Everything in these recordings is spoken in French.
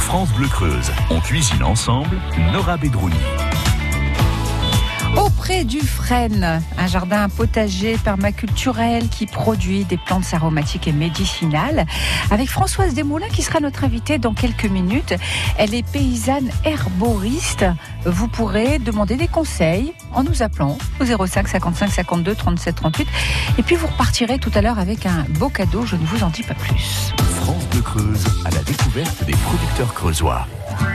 France Bleu Creuse. On cuisine ensemble, Nora Bedrouni. Auprès du Frêne, un jardin potager permaculturel qui produit des plantes aromatiques et médicinales, avec Françoise Desmoulins qui sera notre invitée dans quelques minutes. Elle est paysanne herboriste. Vous pourrez demander des conseils en nous appelant au 05 55 52 37 38. Et puis vous repartirez tout à l'heure avec un beau cadeau, je ne vous en dis pas plus. France Bleu Creuse à la découverte des producteurs creusois.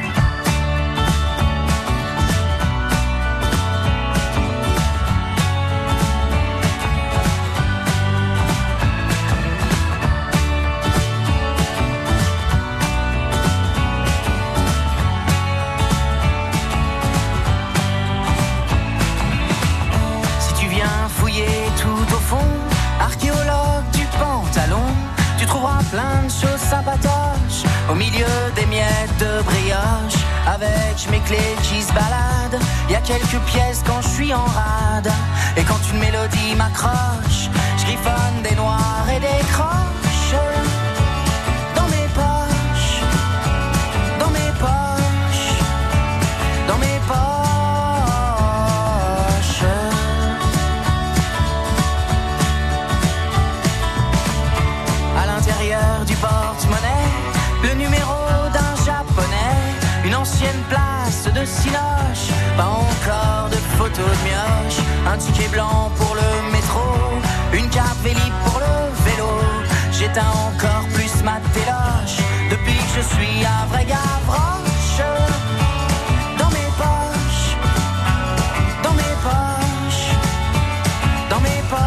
Plein de choses sympatoches au milieu des miettes de brioche. Avec mes clés qui se baladent, y a quelques pièces quand je suis en rade. Et quand une mélodie m'accroche, je griffonne des noirs et des croches. Dans mes poches, dans mes poches, dans mes poches. Du porte-monnaie, le numéro d'un japonais, une ancienne place de cinoche, pas encore de photos de mioche, un ticket blanc pour le métro, une carte Vélib pour le vélo. J'éteins encore plus ma téloche depuis que je suis à vrai Gavroche. Dans mes poches, dans mes poches, dans mes poches.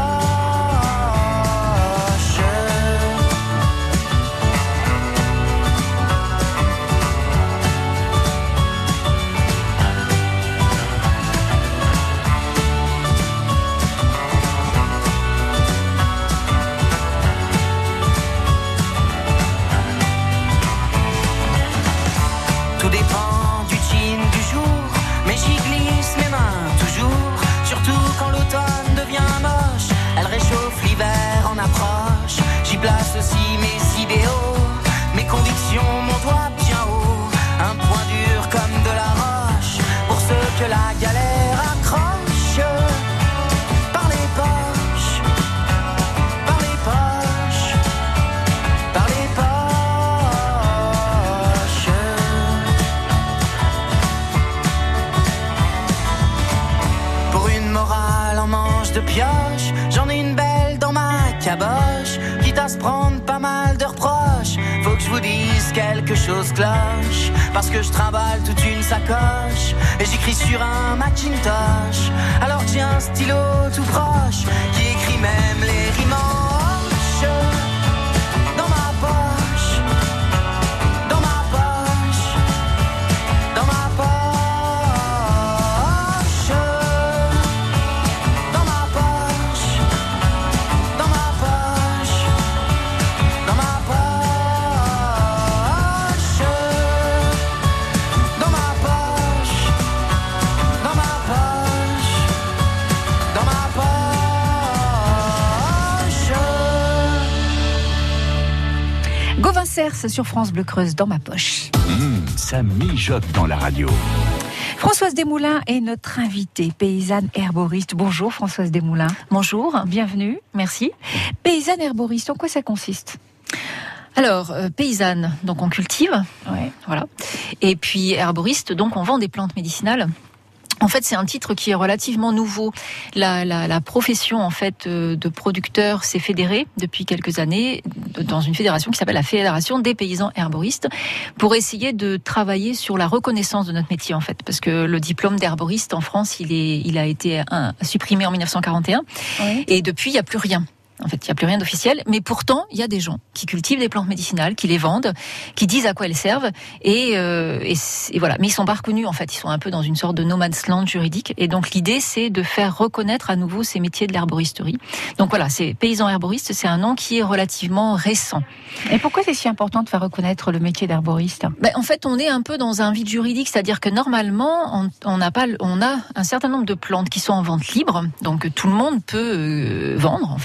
Tout dépend du jean du jour, mais j'y glisse mes mains toujours. Surtout quand l'automne devient moche, elle réchauffe l'hiver en approche. J'y place aussi mes idéaux, mes convictions, mon doigt bien haut. Un point dur comme de la roche, pour ceux que la galère accroche. Par les poches, par les poches, par les poches. Morale en manche de pioche, j'en ai une belle dans ma caboche, quitte à se prendre pas mal de reproches. Faut que je vous dise quelque chose cloche, parce que je trimballe toute une sacoche et j'écris sur un Macintosh. Alors j'ai un stylo tout proche qui écrit même les rimes en hoche. Dans ma poche, dans ma poche, dans ma poche. Cerce sur France Bleu Creuse, dans ma poche. Ça mijote dans la radio. Françoise Desmoulins est notre invitée, paysanne herboriste. Bonjour Françoise Desmoulins. Bonjour. Bienvenue. Merci. Paysanne herboriste, en quoi ça consiste ? Alors, paysanne, donc on cultive, ouais. Voilà. Et puis herboriste, donc on vend des plantes médicinales. En fait, c'est un titre qui est relativement nouveau. La profession en fait de producteur s'est fédérée depuis quelques années dans une fédération qui s'appelle la Fédération des paysans herboristes pour essayer de travailler sur la reconnaissance de notre métier en fait, parce que le diplôme d'herboriste en France, il a été supprimé en 1941 oui. Et depuis il n'y a plus rien. En fait, il n'y a plus rien d'officiel, mais pourtant, il y a des gens qui cultivent des plantes médicinales, qui les vendent, qui disent à quoi elles servent, et voilà. Mais ils sont pas reconnus, en fait. Ils sont un peu dans une sorte de no man's land juridique. Et donc, l'idée, c'est de faire reconnaître à nouveau ces métiers de l'herboristerie. Donc voilà, c'est paysan herboriste, c'est un nom qui est relativement récent. Et pourquoi c'est si important de faire reconnaître le métier d'herboriste ? En fait, on est un peu dans un vide juridique, c'est-à-dire que normalement, on a un certain nombre de plantes qui sont en vente libre, donc tout le monde peut vendre, en fait. Voilà.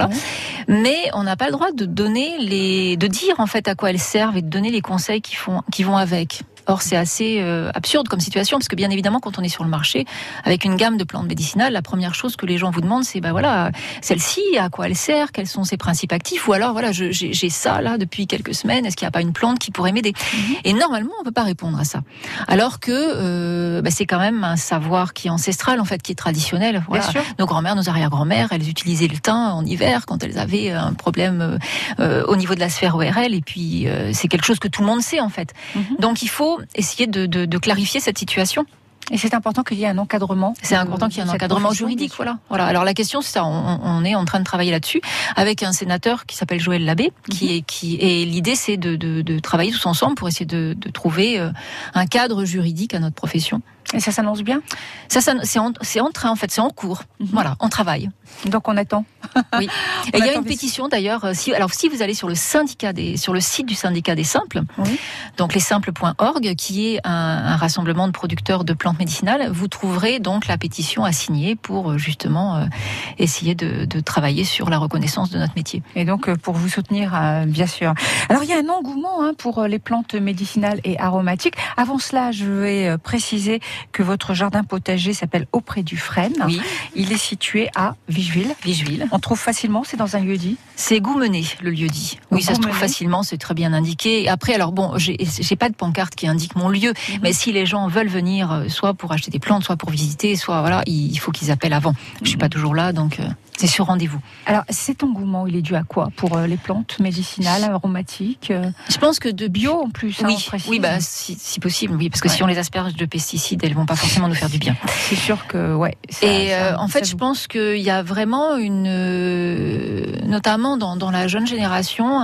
voilà. Mais on n'a pas le droit de de dire en fait à quoi elles servent et de donner les conseils qui vont avec. Or, c'est assez absurde comme situation, parce que bien évidemment, quand on est sur le marché, avec une gamme de plantes médicinales, la première chose que les gens vous demandent, c'est, celle-ci, à quoi elle sert, quels sont ses principes actifs, ou alors, voilà, j'ai ça, là, depuis quelques semaines, est-ce qu'il n'y a pas une plante qui pourrait m'aider ? Et normalement, on ne peut pas répondre à ça. Alors que c'est quand même un savoir qui est ancestral, en fait, qui est traditionnel. Voilà. Nos grand-mères, nos arrière-grand-mères, elles utilisaient le thym en hiver, quand elles avaient un problème au niveau de la sphère ORL, et puis c'est quelque chose que tout le monde sait, en fait. Donc, il faut essayer de clarifier cette situation. Et c'est important qu'il y ait un encadrement. C'est important qu'il y ait un encadrement juridique, voilà. Alors la question, c'est ça. On est en train de travailler là-dessus avec un sénateur qui s'appelle Joël Labbé, et l'idée, c'est de travailler tous ensemble pour essayer de trouver un cadre juridique à notre profession. Et ça s'annonce bien ? C'est en train, en fait, c'est en cours. Voilà, on travaille. Donc on attend. Oui. Et il y a une pétition d'ailleurs. Si vous allez sur le site du syndicat des simples, donc lessimples.org, qui est un rassemblement de producteurs de plantes médicinales, vous trouverez donc la pétition à signer pour justement essayer de travailler sur la reconnaissance de notre métier. Et donc pour vous soutenir, bien sûr. Alors il y a un engouement pour les plantes médicinales et aromatiques. Avant cela, je vais préciser que votre jardin potager s'appelle Auprès du Frêne. Oui. Il est situé à Vicheville. On trouve facilement, c'est dans un lieu-dit. C'est Goumené, le lieu-dit. Oui, ça se trouve facilement, c'est très bien indiqué. Après, alors bon, j'ai pas de pancarte qui indique mon lieu, mais si les gens veulent venir, soit pour acheter des plantes, soit pour visiter, soit voilà, il faut qu'ils appellent avant. Je suis pas toujours là, donc c'est sur rendez-vous. Alors, cet engouement, il est dû à quoi pour les plantes médicinales, aromatiques Je pense que de bio en plus. Oui, si possible, oui, parce que si on les asperge de pesticides, elles vont pas forcément nous faire du bien. C'est sûr que en fait, je pense qu'il y a vraiment notamment dans la jeune génération,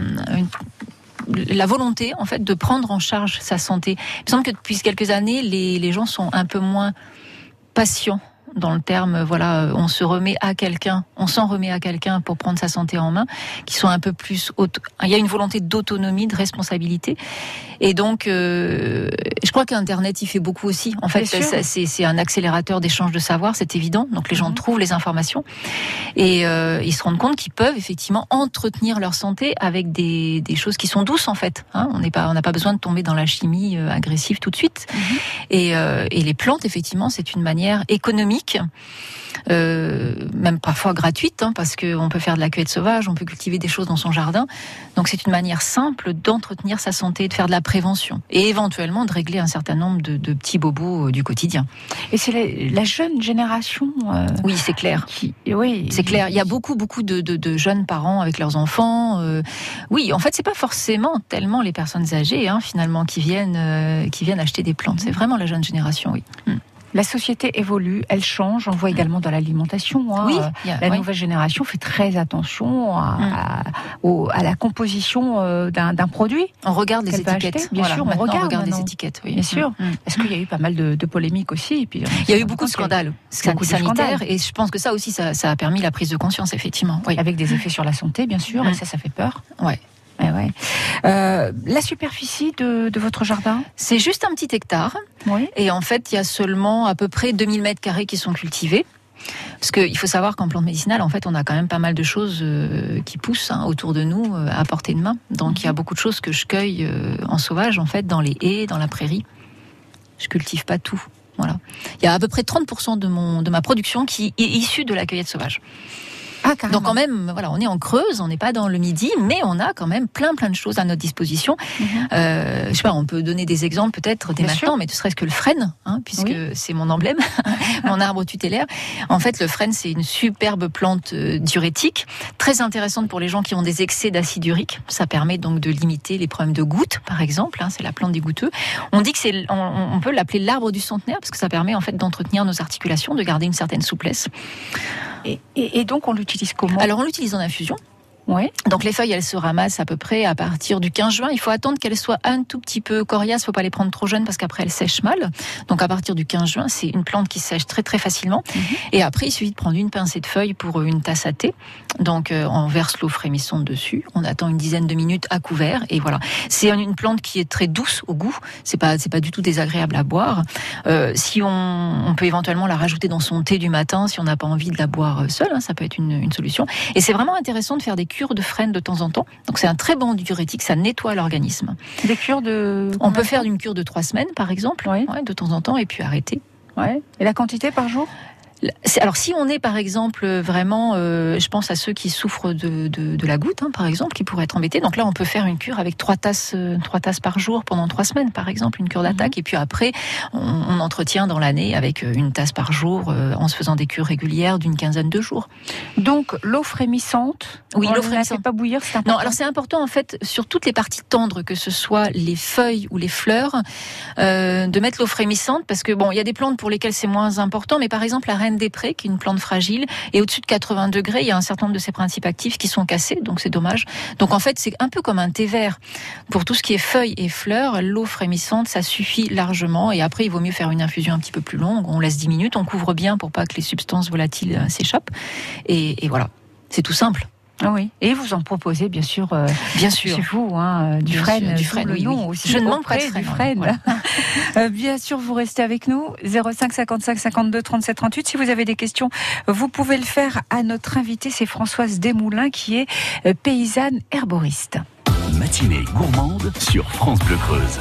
la volonté en fait de prendre en charge sa santé. Il me semble que depuis quelques années, les gens sont un peu moins patients dans le terme, on s'en remet à quelqu'un pour prendre sa santé en main, qui sont un peu plus il y a une volonté d'autonomie, de responsabilité. Et donc, je crois qu'Internet, il fait beaucoup aussi. En fait, c'est un accélérateur d'échange de savoir, c'est évident. Donc, les gens trouvent les informations et ils se rendent compte qu'ils peuvent effectivement entretenir leur santé avec des choses qui sont douces, en fait. On n'a pas besoin de tomber dans la chimie agressive tout de suite. Et les plantes, effectivement, c'est une manière économique, même parfois gratuite, parce qu'on peut faire de la cueillette sauvage, on peut cultiver des choses dans son jardin. Donc c'est une manière simple d'entretenir sa santé, de faire de la prévention et éventuellement de régler un certain nombre de petits bobos du quotidien. Et c'est la jeune génération. Oui, c'est clair. C'est clair. Il y a beaucoup de jeunes parents avec leurs enfants. Oui, en fait, c'est pas forcément tellement les personnes âgées, finalement, qui viennent acheter des plantes. C'est vraiment la jeune génération, oui. La société évolue, elle change. On le voit également dans l'alimentation. La nouvelle génération fait très attention à la composition d'un produit. On regarde les étiquettes. Bien sûr, on regarde les étiquettes. Oui. Bien sûr. Parce qu'il y a eu pas mal de polémiques aussi. Et puis, il y a eu beaucoup de scandales sanitaires. Et je pense que ça aussi, ça a permis la prise de conscience, effectivement. Oui. Avec des effets sur la santé, bien sûr. Et ça fait peur. Ouais. La superficie de votre jardin ? C'est juste un petit hectare. Oui. Et en fait, il y a seulement à peu près 2000 mètres carrés qui sont cultivés. Parce qu'il faut savoir qu'en plante médicinale, en fait, on a quand même pas mal de choses qui poussent autour de nous, à portée de main. Donc, il y a beaucoup de choses que je cueille en sauvage, en fait, dans les haies, dans la prairie. Je cultive pas tout. Voilà. Il y a à peu près 30% de ma production qui est issue de la cueillette sauvage. Donc quand même, on est en Creuse, on n'est pas dans le Midi, mais on a quand même plein de choses à notre disposition. Je sais pas, on peut donner des exemples peut-être dès maintenant, mais ne serait-ce que le frêne, puisque c'est mon emblème, mon arbre tutélaire. En fait, le frêne, c'est une superbe plante diurétique, très intéressante pour les gens qui ont des excès d'acide urique. Ça permet donc de limiter les problèmes de gouttes, par exemple. C'est la plante des goutteux. On dit que on peut l'appeler l'arbre du centenaire, parce que ça permet en fait d'entretenir nos articulations, de garder une certaine souplesse. Et donc on l'utilise comment ? Alors on l'utilise en infusion. Ouais. Donc les feuilles, elles se ramassent à peu près à partir du 15 juin. Il faut attendre qu'elles soient un tout petit peu coriaces. Il ne faut pas les prendre trop jeunes parce qu'après elles sèchent mal. Donc à partir du 15 juin, c'est une plante qui sèche très très facilement. Et après, il suffit de prendre une pincée de feuilles pour une tasse à thé. Donc on verse l'eau frémissante dessus. On attend une dizaine de minutes à couvert et voilà. C'est une plante qui est très douce au goût. C'est pas du tout désagréable à boire. Si on peut éventuellement la rajouter dans son thé du matin, si on n'a pas envie de la boire seule, ça peut être une solution. Et c'est vraiment intéressant de faire des cures de frêne de temps en temps. Donc c'est un très bon diurétique, ça nettoie l'organisme. Des cures de... On peut faire une cure de 3 semaines par exemple, de temps en temps, et puis arrêter. Ouais. Et la quantité par jour ? Alors si on est par exemple vraiment, je pense à ceux qui souffrent de la goutte, par exemple, qui pourraient être embêtés. Donc là, on peut faire une cure avec 3 tasses par jour pendant 3 semaines, par exemple, une cure d'attaque. Et puis après, on entretient dans l'année avec une tasse par jour, en se faisant des cures régulières d'une quinzaine de jours. Donc l'eau frémissante. Oui, l'eau frémissante. On ne la fait pas bouillir, c'est important. Non, alors c'est important en fait sur toutes les parties tendres, que ce soit les feuilles ou les fleurs, de mettre l'eau frémissante parce que bon, il y a des plantes pour lesquelles c'est moins important, mais par exemple la reine des prés, qui est une plante fragile, et au-dessus de 80 degrés, il y a un certain nombre de ses principes actifs qui sont cassés, donc c'est dommage. Donc en fait, c'est un peu comme un thé vert. Pour tout ce qui est feuilles et fleurs, l'eau frémissante, ça suffit largement, et après, il vaut mieux faire une infusion un petit peu plus longue. On laisse 10 minutes, on couvre bien pour pas que les substances volatiles s'échappent, et voilà. C'est tout simple. Ah oui. Et vous en proposez bien sûr chez vous, du frêne, oui. Aussi. Je ne manque pas de frêne. Voilà. Bien sûr, vous restez avec nous. 05 55 52 37 38. Si vous avez des questions, vous pouvez le faire à notre invitée, c'est Françoise Desmoulins, qui est paysanne herboriste. Matinée gourmande sur France Bleu Creuse.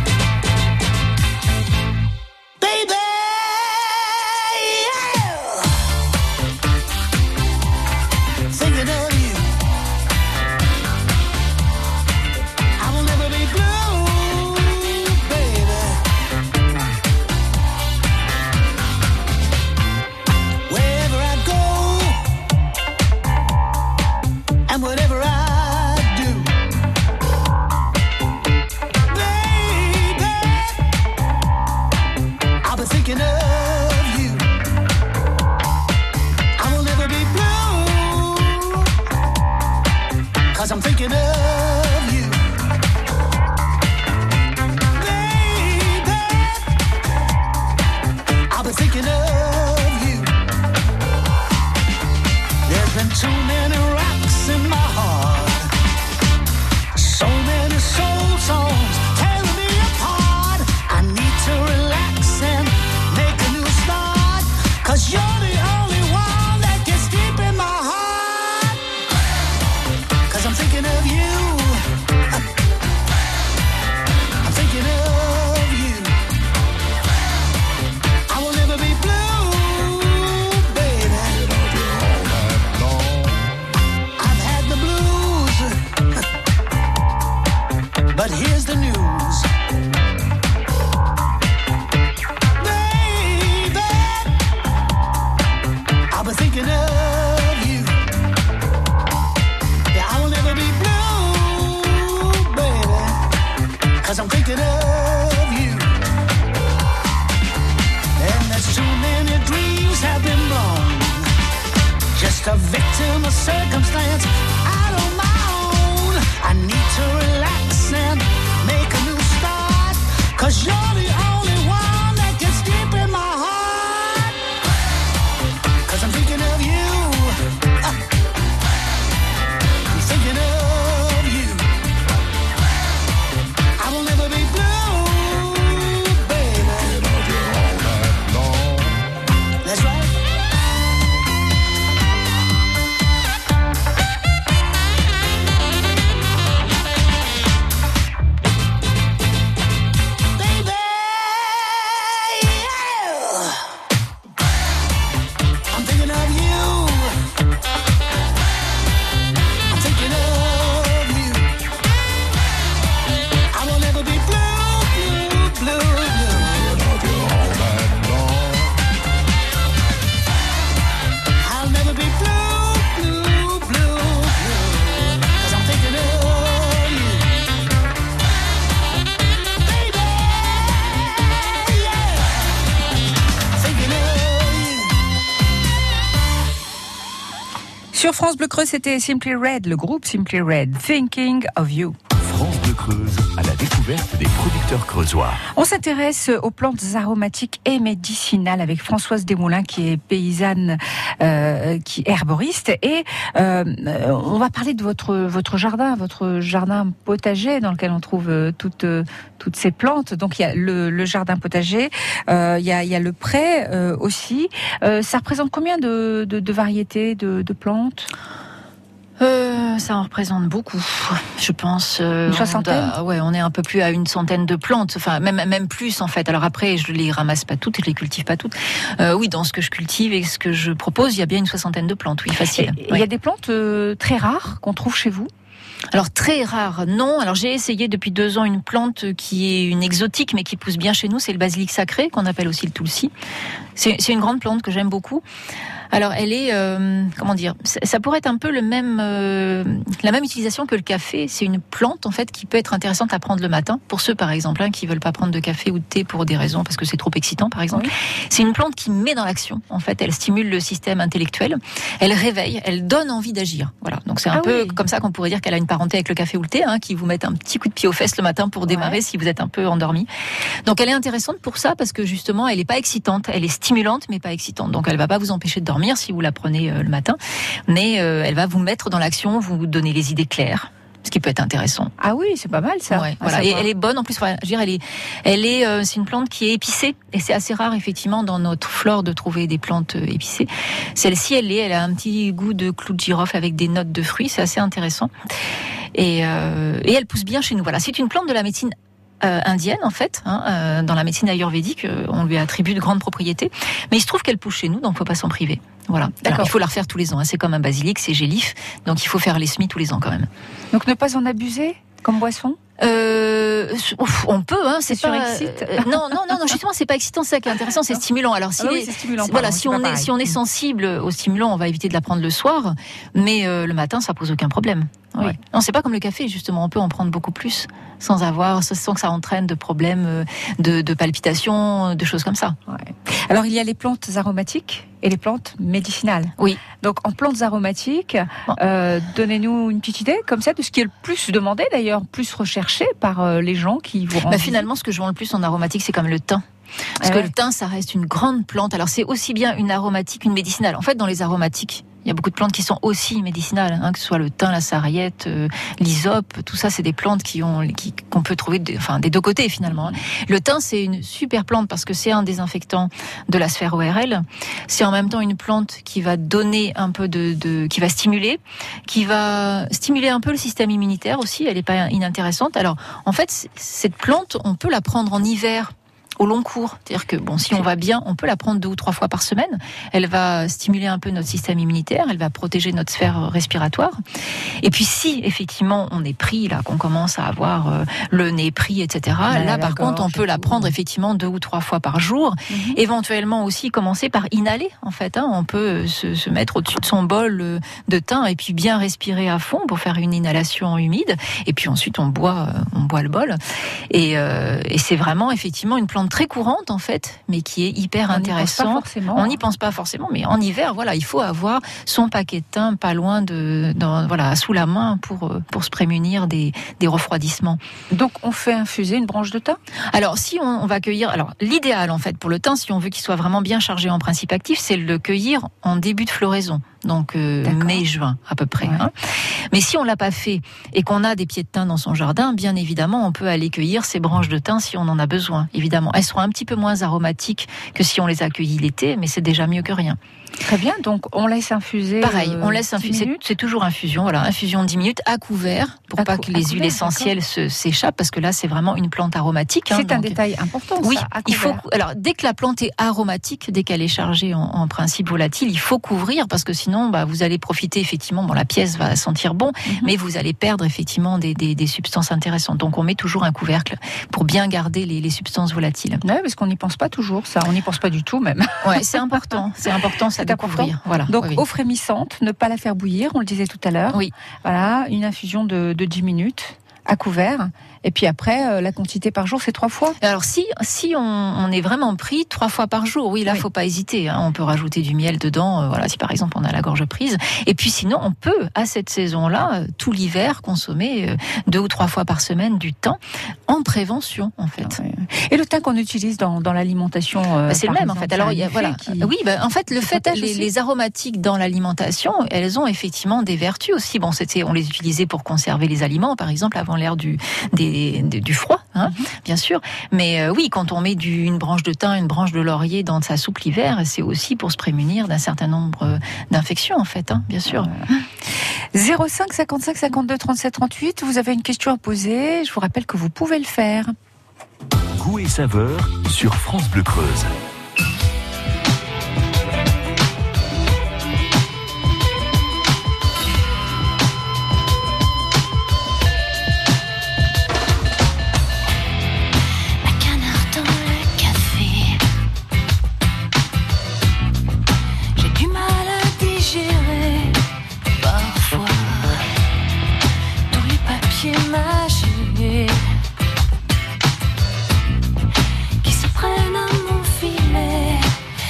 I'm thinking of you, baby. I've been thinking of you. There's been too many rocks in my heart, so many soul songs tearing me apart. I need to relax and make a new start, 'cause you're the only one that gets deep in my heart. I'm thinking of you. I'm thinking of you. I will never be blue, baby. I've had the blues, but here's the news, baby. I've been thinking of you. I'm thinking of you. And there's too many dreams have been blown, just a victim of circumstance out on my own. I need to relax and make a new start, 'cause you're the only one that gets deep in my heart. 'Cause I'm thinking of you. I'm thinking of Sur France Bleu Creuse, c'était Simply Red, le groupe Simply Red, Thinking of You. France Bleu Creuse, à la découverte des producteurs creusois. On s'intéresse aux plantes aromatiques et médicinales avec Françoise Desmoulins, qui est paysanne, qui est herboriste. Et on va parler de votre jardin potager dans lequel on trouve toutes ces plantes. Donc il y a le jardin potager, il y a le pré aussi. Ça représente combien de variétés de plantes ? Ça en représente beaucoup, je pense. Une soixantaine ? On est un peu plus à une centaine de plantes, enfin même plus en fait. Alors après, je les ramasse pas toutes, je les cultive pas toutes. Oui, dans ce que je cultive et ce que je propose, il y a bien une soixantaine de plantes, oui, facile. Il y a des plantes très rares qu'on trouve chez vous ? Alors très rare, non. Alors j'ai essayé depuis 2 ans une plante qui est une exotique mais qui pousse bien chez nous, c'est le basilic sacré qu'on appelle aussi le tulsi. C'est une grande plante que j'aime beaucoup. Alors elle est, comment dire, ça pourrait être un peu la même utilisation que le café. C'est une plante en fait qui peut être intéressante à prendre le matin pour ceux par exemple qui veulent pas prendre de café ou de thé pour des raisons parce que c'est trop excitant par exemple. Oui. C'est une plante qui met dans l'action. En fait, elle stimule le système intellectuel, elle réveille, elle donne envie d'agir. Voilà. Donc c'est un peu comme ça qu'on pourrait dire qu'elle a une parenté avec le café ou le thé, qui vous mettent un petit coup de pied aux fesses le matin pour démarrer si vous êtes un peu endormi. Donc elle est intéressante pour ça parce que justement elle est pas excitante, elle est stimulante mais pas excitante. Donc elle va pas vous empêcher de dormir si vous la prenez le matin, mais elle va vous mettre dans l'action, vous donner les idées claires. Ce qui peut être intéressant. Ah oui, c'est pas mal ça. Ouais, voilà. Et elle est bonne en plus. Enfin, je veux dire, c'est une plante qui est épicée et c'est assez rare effectivement dans notre flore de trouver des plantes épicées. Celle-ci, elle a un petit goût de clou de girofle avec des notes de fruits. C'est assez intéressant. Et elle pousse bien chez nous. Voilà, c'est une plante de la médecine indienne en fait, dans la médecine ayurvédique, on lui attribue de grandes propriétés, mais il se trouve qu'elle pousse chez nous, donc faut pas s'en priver. Voilà. Alors, il faut la refaire tous les ans. C'est comme un basilic, c'est gélif, donc il faut faire les semis tous les ans quand même. Donc ne pas en abuser comme boisson. On peut, c'est surexcite. Non, justement, c'est pas excitant, c'est ça qui est intéressant, c'est stimulant. Alors, si c'est stimulant. Si on est sensible au stimulant, on va éviter de la prendre le soir, mais le matin, ça pose aucun problème. Oui. Non, c'est pas comme le café, justement, on peut en prendre beaucoup plus sans que ça entraîne de problèmes de palpitations, de choses comme ça. Ouais. Alors, il y a les plantes aromatiques et les plantes médicinales. Oui. Donc, en plantes aromatiques, donnez-nous une petite idée, comme ça, de ce qui est le plus demandé, d'ailleurs, plus recherché par les gens qui vous rendent. Finalement, ce que je vends le plus en aromatique, c'est comme le thym. Parce que le thym, ça reste une grande plante. Alors, c'est aussi bien une aromatique qu'une médicinale. En fait, dans les aromatiques, il y a beaucoup de plantes qui sont aussi médicinales, que ce soit le thym, la sarriette, l'hysope, tout ça, c'est des plantes qu'on peut trouver des 2 côtés finalement. Le thym, c'est une super plante parce que c'est un désinfectant de la sphère ORL. C'est en même temps une plante qui va donner un peu qui va stimuler un peu le système immunitaire aussi. Elle n'est pas inintéressante. Alors, en fait, cette plante, on peut la prendre en hiver. Au long cours, c'est-à-dire que si on va bien, on peut la prendre 2 ou 3 fois par semaine. Elle va stimuler un peu notre système immunitaire, elle va protéger notre sphère respiratoire. Et puis si effectivement on est pris qu'on commence à avoir le nez pris, etc. Là par contre, on peut la prendre effectivement 2 ou 3 fois par jour. Éventuellement aussi commencer par inhaler en fait. On peut se mettre au-dessus de son bol de thym et puis bien respirer à fond pour faire une inhalation humide. Et puis ensuite on boit le bol. Et c'est vraiment effectivement une plante très courante en fait, mais qui est hyper intéressante. On n'y pense pas forcément, mais en hiver, il faut avoir son paquet de thym pas loin sous la main pour se prémunir des refroidissements. Donc on fait infuser une branche de thym ? Alors si on va cueillir, l'idéal en fait pour le thym, si on veut qu'il soit vraiment bien chargé en principe actif, c'est de le cueillir en début de floraison. Donc mai-juin à peu près. Ouais. Mais si on l'a pas fait et qu'on a des pieds de thym dans son jardin, bien évidemment, on peut aller cueillir ces branches de thym si on en a besoin. Évidemment, elles seront un petit peu moins aromatiques que si on les a cueillies l'été, mais c'est déjà mieux que rien. Très bien, donc on laisse infuser. Pareil, on laisse infuser. C'est toujours infusion, infusion 10 minutes à couvert pour pas que les huiles essentielles s'échappent, parce que là c'est vraiment une plante aromatique. C'est un détail important. Oui, ça, il faut. Alors dès que la plante est aromatique, dès qu'elle est chargée en principe volatile, il faut couvrir parce que sinon vous allez profiter effectivement. La pièce va sentir bon, mais vous allez perdre effectivement des substances intéressantes. Donc on met toujours un couvercle pour bien garder les substances volatiles. Oui, parce qu'on n'y pense pas toujours, ça. On n'y pense pas du tout même. Ouais, c'est important. C'est important. C'est important. Voilà. Donc, eau frémissante, ne pas la faire bouillir, on le disait tout à l'heure. Oui. Voilà, une infusion de 10 minutes à couvert. Et puis après, la quantité par jour, c'est 3 fois. Alors si on est vraiment pris 3 fois par jour, oui, là, faut pas hésiter. On peut rajouter du miel dedans, voilà, si par exemple on a la gorge prise. Et puis sinon, on peut, à cette saison-là, tout l'hiver, consommer 2 ou 3 fois par semaine du thym en prévention, en fait. Et le thym qu'on utilise dans l'alimentation, c'est le même, en fait. Alors, oui, en fait, les aromatiques dans l'alimentation, elles ont effectivement des vertus aussi. Bon, on les utilisait pour conserver les aliments, par exemple, avant l'ère du froid, bien sûr. Mais oui, quand on met une branche de thym, une branche de laurier dans sa soupe l'hiver, c'est aussi pour se prémunir d'un certain nombre d'infections, en fait, bien sûr. 05 55 52 37 38, vous avez une question à poser, je vous rappelle que vous pouvez le faire. Goût et saveur sur France Bleu Creuse. Qui se prennent à mon filet.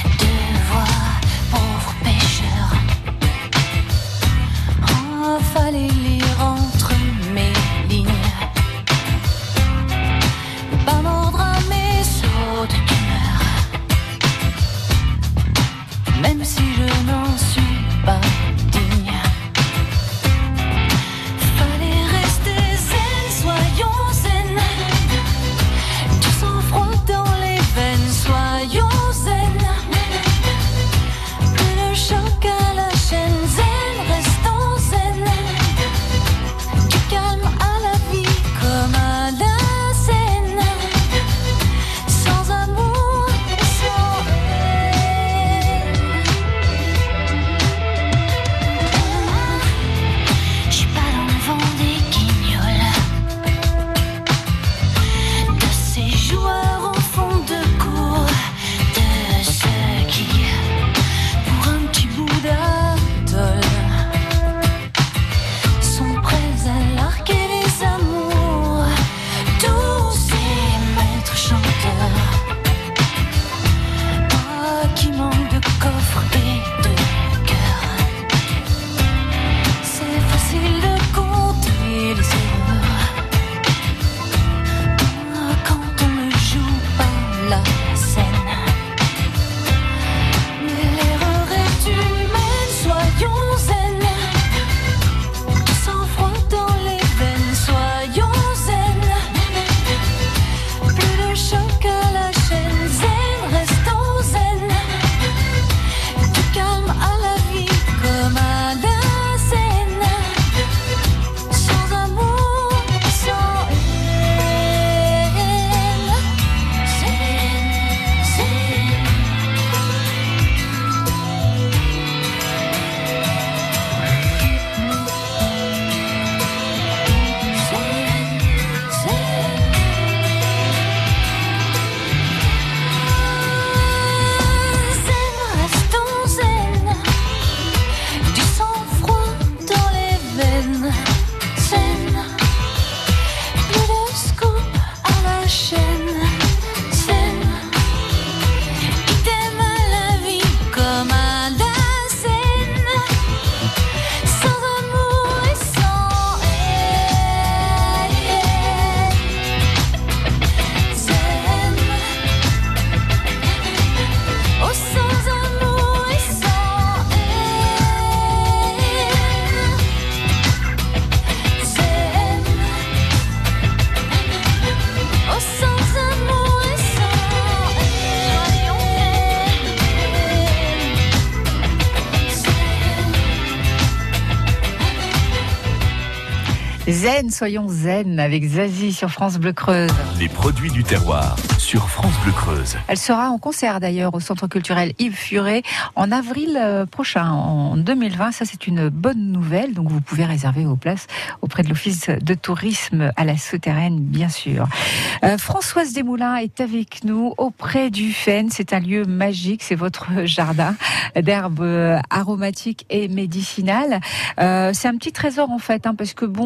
Zen, soyons zen avec Zazie sur France Bleu Creuse. Les produits du terroir sur France Bleu Creuse. Elle sera en concert d'ailleurs au Centre culturel Yves Furet en avril prochain, en 2020. Ça, c'est une bonne nouvelle. Donc, vous pouvez réserver vos places auprès de l'Office de tourisme à la Souterraine, bien sûr. Françoise Desmoulins est avec nous auprès du Faisne. C'est un lieu magique. C'est votre jardin d'herbes aromatiques et médicinales. C'est un petit trésor en fait, parce que bon,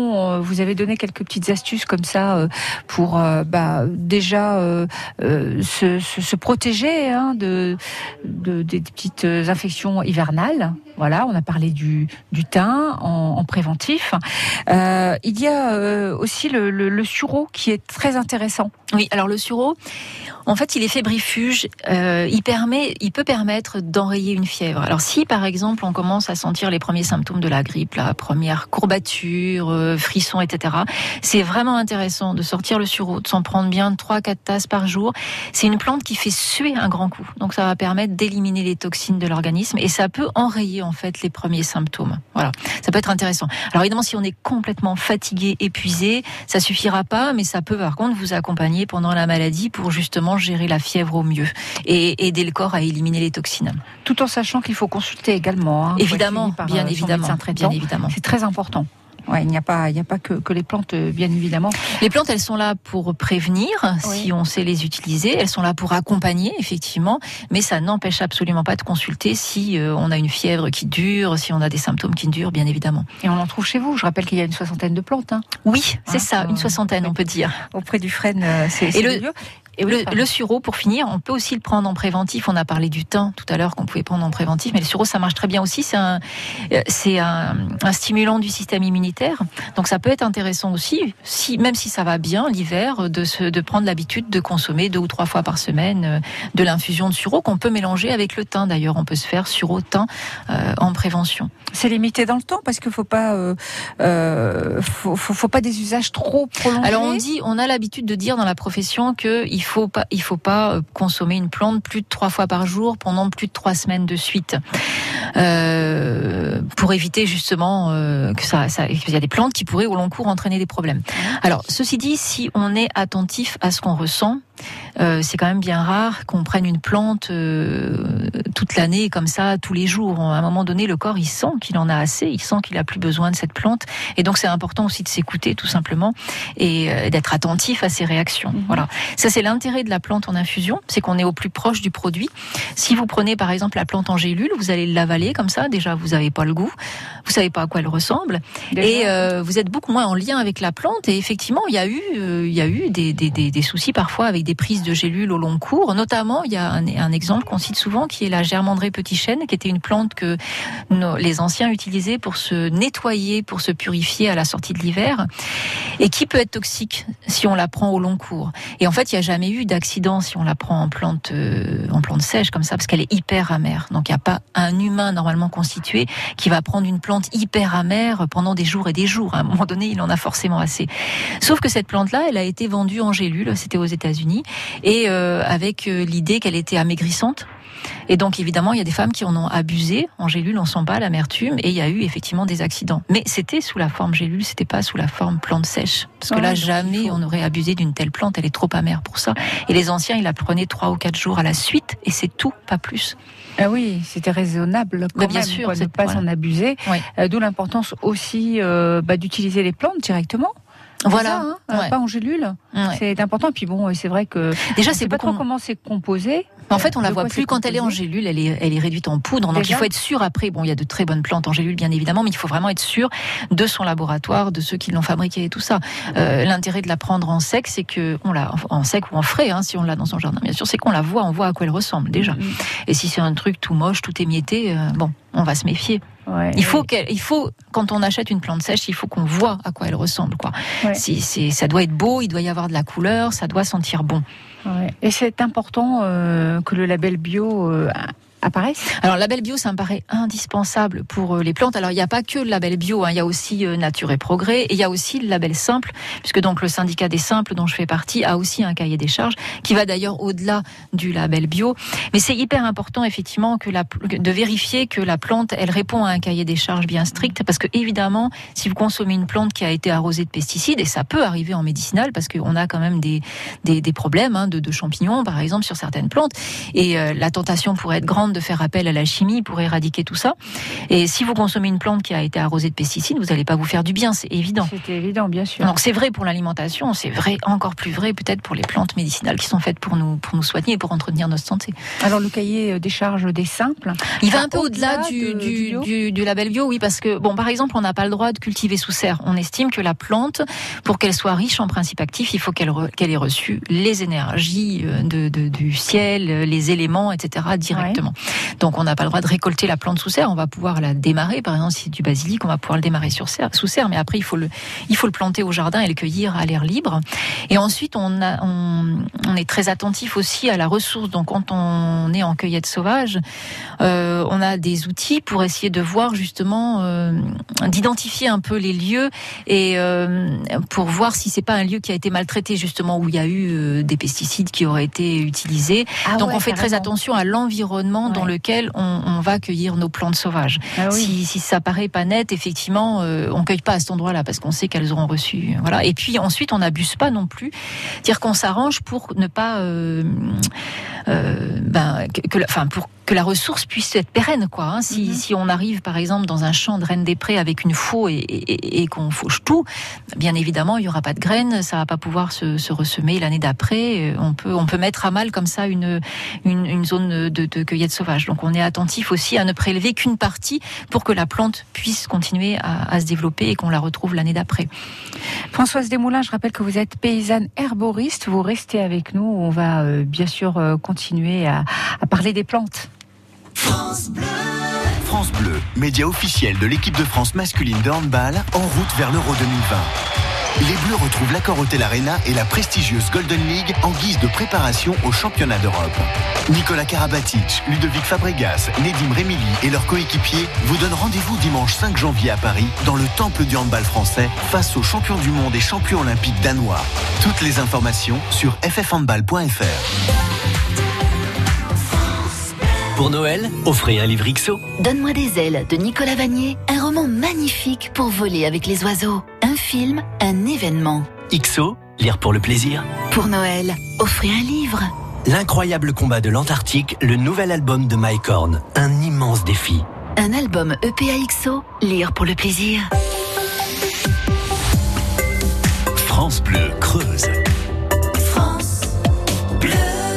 vous avez donné quelques petites astuces comme ça pour déjà se protéger des petites infections hivernales. Voilà, on a parlé du thym en préventif. Il y a aussi le sureau qui est très intéressant. Oui, alors le sureau, en fait, il est fébrifuge. Il peut permettre d'enrayer une fièvre. Alors si, par exemple, on commence à sentir les premiers symptômes de la grippe, la première courbature, frissons, etc., c'est vraiment intéressant de sortir le sureau, de s'en prendre bien 3-4 tasses par jour. C'est une plante qui fait suer un grand coup. Donc ça va permettre d'éliminer les toxines de l'organisme et ça peut enrayer en fait les premiers symptômes. Voilà, ça peut être intéressant. Alors évidemment, si on est complètement fatigué, épuisé, ça suffira pas, mais ça peut par contre vous accompagner pendant la maladie pour justement gérer la fièvre au mieux et aider le corps à éliminer les toxines. Tout en sachant qu'il faut consulter également. Évidemment, bien évidemment. C'est très important. Ouais, il n'y a pas que les plantes, bien évidemment. Les plantes, elles sont là pour prévenir, si on sait les utiliser. Elles sont là pour accompagner, effectivement. Mais ça n'empêche absolument pas de consulter si on a une fièvre qui dure, si on a des symptômes qui durent, bien évidemment. Et on en trouve chez vous. Je rappelle qu'il y a une 60aine de plantes. Oui, c'est ça, une 60aine, on peut dire. Auprès du frêne, c'est le lieu. Et le sureau, pour finir, on peut aussi le prendre en préventif. On a parlé du thym tout à l'heure qu'on pouvait prendre en préventif, mais le sureau, ça marche très bien aussi. C'est un stimulant du système immunitaire. Donc ça peut être intéressant aussi, même si ça va bien l'hiver, de prendre l'habitude de consommer 2 ou 3 fois par semaine de l'infusion de sureau qu'on peut mélanger avec le thym. D'ailleurs, on peut se faire sureau-thym en prévention. C'est limité dans le temps parce qu'il faut pas des usages trop prolongés. Alors on a l'habitude de dire dans la profession que il faut pas consommer une plante plus de 3 fois par jour pendant plus de 3 semaines de suite, pour éviter justement qu'il y a des plantes qui pourraient au long cours entraîner des problèmes. Alors ceci dit, si on est attentif à ce qu'on ressent, c'est quand même bien rare qu'on prenne une plante toute l'année comme ça, tous les jours. À un moment donné, le corps, il sent qu'il en a assez, il sent qu'il a plus besoin de cette plante. Et donc, c'est important aussi de s'écouter, tout simplement, et d'être attentif à ses réactions. Voilà. Ça, c'est l'intérêt de la plante en infusion, c'est qu'on est au plus proche du produit. Si vous prenez, par exemple, la plante en gélule, vous allez l'avaler comme ça. Déjà, vous n'avez pas le goût, vous savez pas à quoi elle ressemble, et vous êtes beaucoup moins en lien avec la plante. Et effectivement, il y a eu des soucis parfois avec des prises de gélules au long cours. Notamment, il y a un exemple qu'on cite souvent qui est la germandrée petit chêne, qui était une plante que les anciens utilisaient pour se nettoyer, pour se purifier à la sortie de l'hiver, et qui peut être toxique si on la prend au long cours. Et en fait, il n'y a jamais eu d'accident si on la prend en plante sèche comme ça, parce qu'elle est hyper amère. Donc, il n'y a pas un humain normalement constitué qui va prendre une plante hyper amère pendant des jours et des jours. À un moment donné, il en a forcément assez. Sauf que cette plante-là, elle a été vendue en gélule, c'était aux États-Unis, et avec l'idée qu'elle était amaigrissante. Et donc évidemment, il y a des femmes qui en ont abusé. En gélule, on sent pas l'amertume, et il y a eu effectivement des accidents. Mais c'était sous la forme gélule, c'était pas sous la forme plante sèche. Parce que là, jamais on aurait abusé d'une telle plante, elle est trop amère pour ça. Et les anciens, ils la prenaient 3 ou 4 jours à la suite, et c'est tout, pas plus. Ah oui, c'était raisonnable quand bien même, sûr, ne pas en abuser. Oui. D'où l'importance aussi d'utiliser les plantes directement. Voilà, pas en gélule. Ouais. C'est important. Et puis bon, c'est vrai que déjà c'est pas trop comment c'est composé. En fait, on la voit plus quand elle est en gélule. Elle est réduite en poudre. Donc il faut être sûr. Après, bon, il y a de très bonnes plantes en gélule, bien évidemment, mais il faut vraiment être sûr de son laboratoire, de ceux qui l'ont fabriquée et tout ça. L'intérêt de la prendre en sec, c'est que on l'a en sec ou en frais, si on l'a dans son jardin. Bien sûr, c'est qu'on la voit, on voit à quoi elle ressemble déjà. Et si c'est un truc tout moche, tout émietté, on va se méfier. Ouais, il faut quand on achète une plante sèche, il faut qu'on voit à quoi elle ressemble, quoi. Ouais. Ça doit être beau, il doit y avoir de la couleur, ça doit sentir bon. Ouais. Et c'est important que le label bio apparaissent ? Alors, le label bio, ça me paraît indispensable pour les plantes. Alors, il n'y a pas que le label bio, il y a aussi Nature et Progrès, et il y a aussi le label simple, puisque donc le syndicat des simples dont je fais partie a aussi un cahier des charges, qui va d'ailleurs au-delà du label bio. Mais c'est hyper important, effectivement, de vérifier que la plante, elle répond à un cahier des charges bien strict, parce que, évidemment, si vous consommez une plante qui a été arrosée de pesticides, et ça peut arriver en médicinal, parce qu'on a quand même des problèmes de champignons, par exemple, sur certaines plantes, et la tentation pourrait être grande de faire appel à la chimie pour éradiquer tout ça. Et si vous consommez une plante qui a été arrosée de pesticides, vous n'allez pas vous faire du bien, c'est évident. C'est évident, bien sûr. Donc c'est vrai pour l'alimentation, c'est vrai, encore plus vrai peut-être pour les plantes médicinales qui sont faites pour nous soigner et pour entretenir notre santé. Alors le cahier des charges des simples, il va un peu au-delà du label bio, oui, parce que par exemple, on n'a pas le droit de cultiver sous serre. On estime que la plante, pour qu'elle soit riche en principes actifs, il faut qu'elle ait reçu les énergies du ciel, les éléments, etc. directement. Ouais. Donc on n'a pas le droit de récolter la plante sous serre. On va pouvoir la démarrer, par exemple, si c'est du basilic, on va pouvoir le démarrer sous serre, mais après il faut le planter au jardin et le cueillir à l'air libre. Et ensuite, on est très attentif aussi à la ressource. Donc quand on est en cueillette sauvage, on a des outils pour essayer de voir justement, d'identifier un peu les lieux et pour voir si c'est pas un lieu qui a été maltraité, justement, où il y a eu des pesticides qui auraient été utilisés. Donc on fait très attention à l'environnement dans lequel on va cueillir nos plantes sauvages. Si ça paraît pas net, effectivement, on cueille pas à cet endroit-là parce qu'on sait qu'elles auront reçu. Voilà. Et puis ensuite, on n'abuse pas non plus. C'est-à-dire qu'on s'arrange pour ne pas, pour que la ressource puisse être pérenne, quoi. Hein. Si on arrive, par exemple, dans un champ de Rennes des Prés avec une faux et qu'on fauche tout, bien évidemment, il n'y aura pas de graines, ça va pas pouvoir se ressemer l'année d'après. On peut mettre à mal comme ça une zone de cueillette sauvage. Donc, on est attentif aussi à ne prélever qu'une partie pour que la plante puisse continuer à se développer et qu'on la retrouve l'année d'après. Françoise Desmoulins, je rappelle que vous êtes paysanne herboriste. Vous restez avec nous. On va bien sûr continuer à parler des plantes. France Bleu. France Bleu, média officiel de l'équipe de France masculine de handball, en route vers l'Euro 2020. Les Bleus retrouvent l'Accor Hotel Arena et la prestigieuse Golden League en guise de préparation au championnat d'Europe. Nicolas Karabatic, Ludovic Fabregas, Nedim Remili et leurs coéquipiers vous donnent rendez-vous dimanche 5 janvier à Paris, dans le temple du handball français, face aux champions du monde et champions olympiques danois. Toutes les informations sur ffhandball.fr. Pour Noël, offrez un livre XO. Donne-moi des ailes de Nicolas Vanier, un roman magnifique pour voler avec les oiseaux. Un film, un événement. XO, lire pour le plaisir. Pour Noël, offrez un livre. L'incroyable combat de l'Antarctique, le nouvel album de Mike Horn. Un immense défi. Un album EPA XO, lire pour le plaisir. France Bleu Creuse. France Bleu.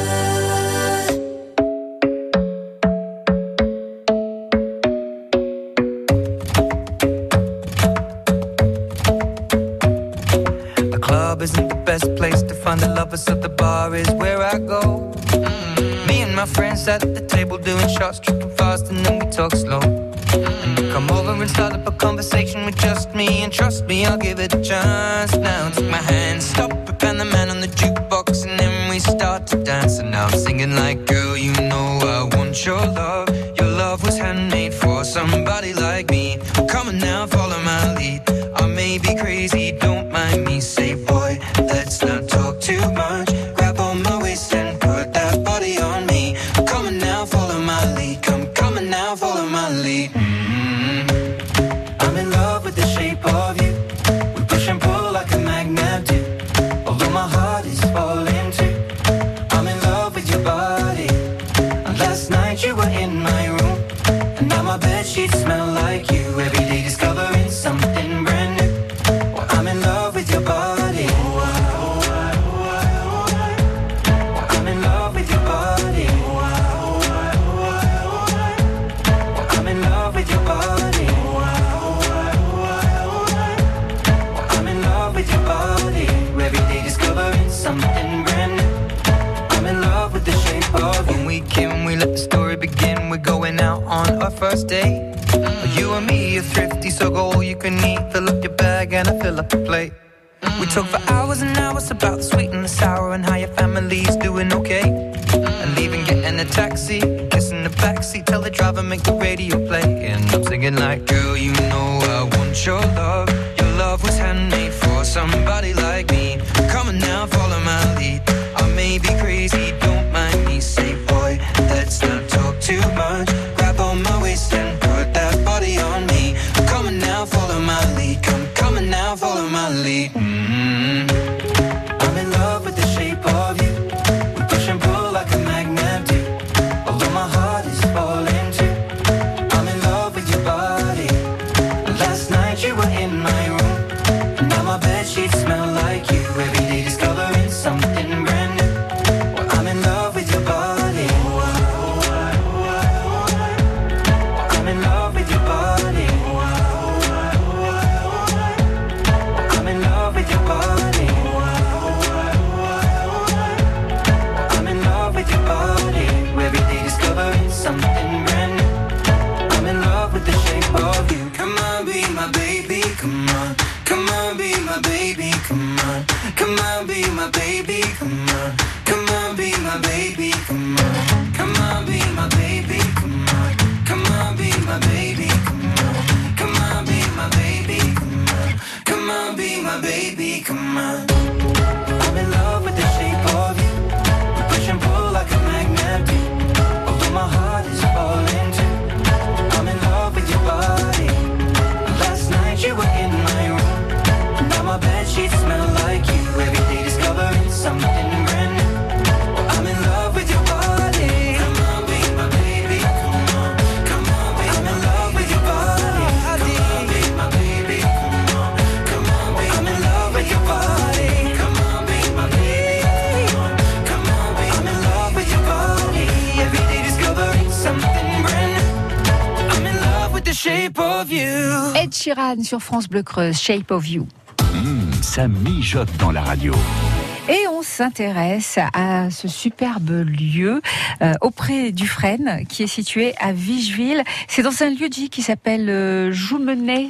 Isn't the best place to find the lovers, so the bar is where I go. Me and my friends at the table doing shots, tripping fast and then we talk slow. And you come over and start up a conversation with just me, and trust me, I'll give it a chance. Now take my hand, stop it, and the man on the jukebox, and then we start to dance. And now I'm singing like, girl, you know I want your love. Your love was handmade for somebody like me. Come on now, follow my lead. I may be crazy, don't mind me. Say, boy, let's not talk too much. Grab on my waist and put that body on me. Come on now, follow my lead. Come on now, follow my lead. I'm in love with the shape of you. We push and pull like a magnet do. Although my heart is falling too. I'm in love with your body. And last night you were in my room, and now my bedsheets smell like you. Every day discovering something brand new. Well, I'm in love with your body. I'm in love with your body. I'm in love with your body. I'm in love with your body. Every day discovering something brand new. I'm in love with the shape of you. When we came, we let the story begin. We're going out on our first date. You and me are thrifty, so go all you can eat. Fill up your bag and I fill up the plate. We talk for hours and hours about the sweet and the sour and how your family's doing okay. And even getting a taxi, kissing the backseat, tell the driver make the radio play. And I'm singing like, girl, you know I want your love. Your love was handmade for somebody like me. Come on now, follow my lead. I may be crazy, don't mind me. Say, boy, let's not talk too much. Grab on my waist and put that body on me. Come on now, follow my lead. Come on now, follow my lead. I'm in love with the shape of you. We push and pull like a magnet do. Although my heart is falling. my baby, come on. Come on, be my baby, come on. Come on, be my baby, come on. Come on, be my baby, come on. Come on, be my baby, come on. I'm in love with the shape of you. We push and pull like a magnet do. Although my heart is falling too. I'm in love with your body. Last night you were in my room. Now my bedsheets smell like you. Every day discovering something brand new. Well, I'm in love with your body. Come on, be my baby. Come on, come on, be I'm in love with your body. Come on, be my baby. Come on, come on, be I'm in love with your body. Come on, be my baby. Come on, be I'm in love with your body. Every day discovering something brand new. I'm in love with the shape of you. Ed Sheeran sur France Bleu Creuse, Shape of You. Ça mijote dans la radio. Et on s'intéresse à ce superbe lieu auprès du Frêne, qui est situé à Vicheville. C'est dans un lieu dit qui s'appelle Goumenay,